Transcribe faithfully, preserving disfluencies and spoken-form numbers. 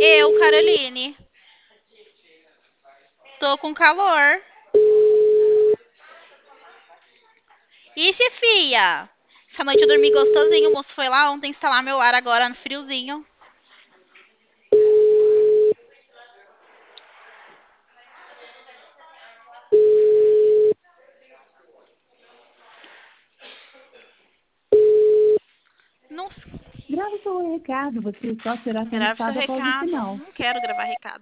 Eu, Caroline, tô com calor. Ixi, fia! Essa noite eu dormi gostosinho. O moço foi lá ontem instalar meu ar agora no friozinho. Não Grave seu recado, você só será grave seu conectado após o recado. sinal. Não quero gravar recado.